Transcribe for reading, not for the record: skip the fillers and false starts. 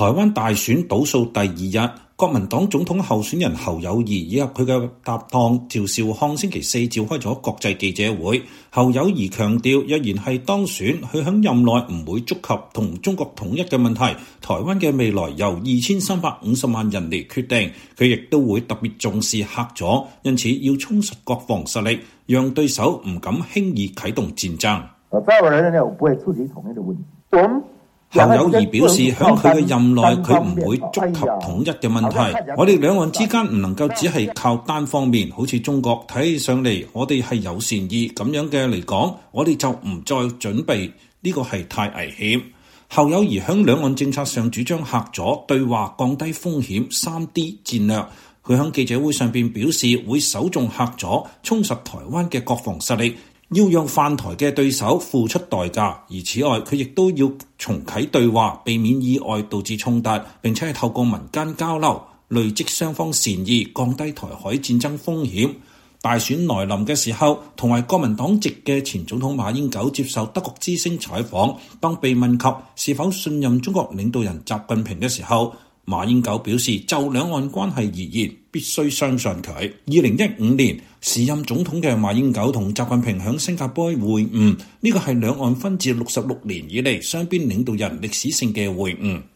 台灣大選倒數第二日，國民黨總統候選人侯友宜以及佢嘅搭檔趙少康星期四召開咗國際記者會。侯友宜強調，若然係當選，佢喺任內唔會觸及同中國統一嘅問題，台灣嘅未來由2350萬人嚟決定。佢亦都會特別重視嚇阻，因此要充實國防實力，讓對手唔敢輕易啟動戰爭。 在我認為，我不會觸及統一的問題。 侯友宜表示，喺佢嘅任內，佢唔會觸及統一嘅問題。我哋兩岸之間唔能夠只係靠單方面，好似中國睇起上嚟，我哋係有善意咁樣嘅嚟講，我哋就唔再準備，呢個係太危險。侯友宜喺兩岸政策上主張嚇阻、對話、降低風險3D 戰略。佢喺記者會上邊表示，會首重嚇阻，充實台灣嘅國防實力。要讓犯台嘅對手付出代價，而此外，佢亦都要重啟對話，避免意外導致衝突，並且係透過民間交流，累積雙方善意，降低台海戰爭風險。大選來臨嘅時候，同為國民黨籍嘅前總統馬英九接受德國之聲採訪，當被問及是否信任中國領導人習近平嘅時候，馬英九表示，就兩岸關係而言，必須相信佢。2015年，時任總統嘅馬英九同習近平喺新加坡會晤，呢個係兩岸分治66年以嚟雙邊領導人歷史性嘅會晤。